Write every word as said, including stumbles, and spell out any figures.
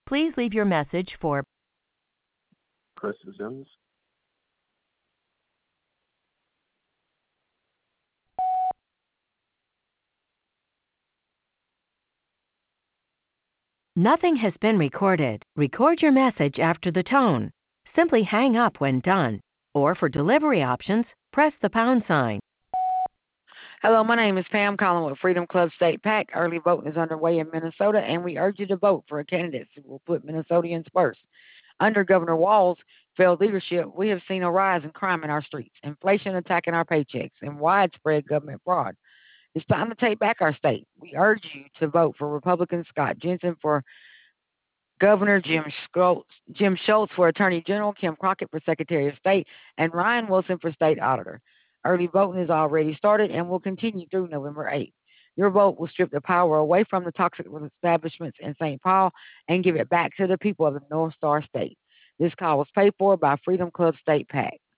Please leave your message for Chris Sims. Nothing has been recorded. Record your message after the tone. Simply hang up when done. Or for delivery options, press the pound sign. Hello, my name is Pam calling with Freedom Club State PAC. Early voting is underway in Minnesota, and we urge you to vote for a candidate who will put Minnesotans first. Under Governor Walz's failed leadership, we have seen a rise in crime in our streets, inflation attacking our paychecks, and widespread government fraud. It's time to take back our state. We urge you to vote for Republican Scott Jensen for Governor, Jim Schultz, Jim Schultz for Attorney General, Kim Crockett for Secretary of State, and Ryan Wilson for State Auditor. Early voting has already started and will continue through November eighth. Your vote will strip the power away from the toxic establishments in Saint Paul and give it back to the people of the North Star State. This call was paid for by Freedom Club State PAC.